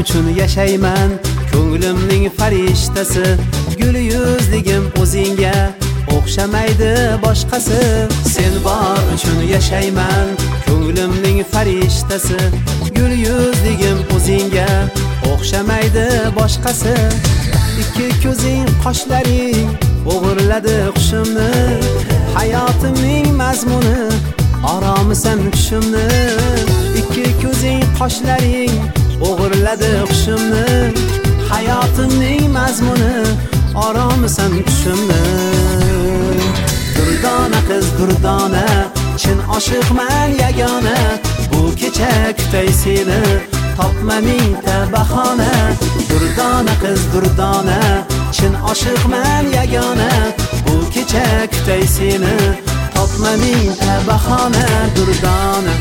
uchun yashayman, ko'nglimning farishtasi. Gul yuzligim o'zingga o'xshamaydi boshqasi. Sen bor uchun yashayman, ko'nglimning farishtasi. Gul yuzligim o'zingga o'xshamaydi boshqasi. Ikki ko'zing, qoshlaring o'g'irladi hushimni. Hayotimning mazmuni, oromisan tushimni. Ikki ko'zing, qoshlaring o'g'irladi hushimni. Hayotimning mazmuni, oromisan tushimni. Durdona qiz, durdona, chin oshiqman yagona. Bu kecha kutay seni, topma mingta bahona. Durdona qiz, durdona, chin oshiqman yagona. Bu kecha kutay seni, topma mingta bahona. Durdona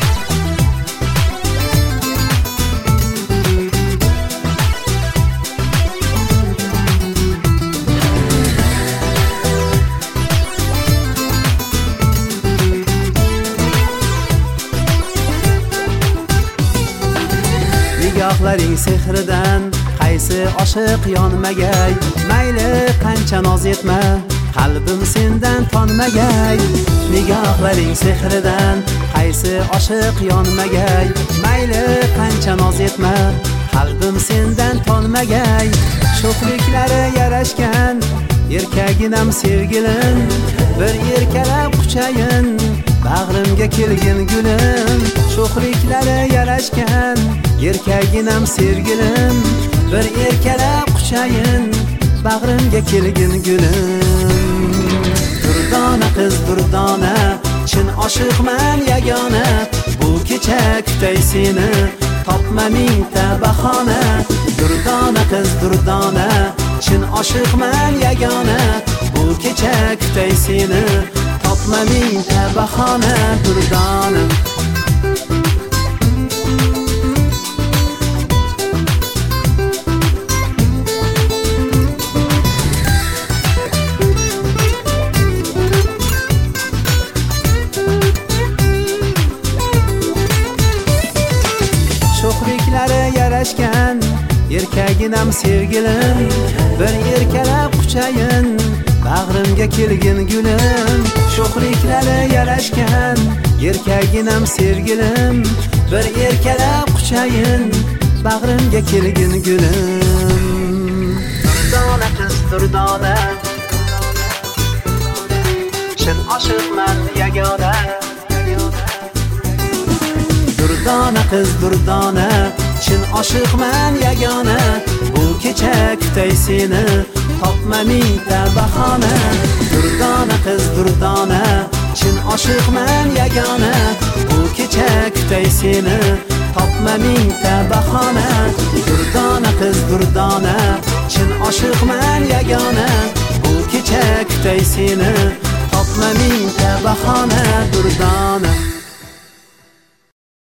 nigohlaring sehridan qaysi oshiq yonmagay. Mayli qancha noz etma, qalbim sendan tonmagay. Nigohlaring sehridan qaysi oshiq yonmagay. Mayli qancha noz etma, qalbim sendan tonmagay. Sho'xliklari yarashgan erkaginam sevgilim, bir erkalab quchayin, bag'rimga kelgin gulim. Sho'xliklari yarashgan erkaginam sevgilim, bir erkalab quchayin, bag'rimga kelgin gulim. Durdona qiz, durdona, chin oshiqman yagona. Bu kecha kutay seni, topma mingta bahona. Durdona qiz, durdona, chin oshiqman yagona. Bu kecha kutay seni, topma mingta bahona. Durdona sho'xliklari yarashgan erkaginam sevgilim, bir erkalab quchayin, bag'rimga kelgin gulim. Sho'xliklari yarashgan erkaginam sevgilim, bir erkalab quchayin, bag'rimga kelgin gulim. Durdona qiz, durdona, chin oshiqman yagona. Durdona qiz, durdona, chin oshiqman yagona. Bu kecha kutay seni, topma mingta bahona. Durdona qiz, durdona, chin oshiqman yagona. Bu kecha kutay seni, topma mingta bahona. Durdona qiz, durdona, chin oshiqman yagona. Bu kecha kutay seni, topma mingta bahona. Durdona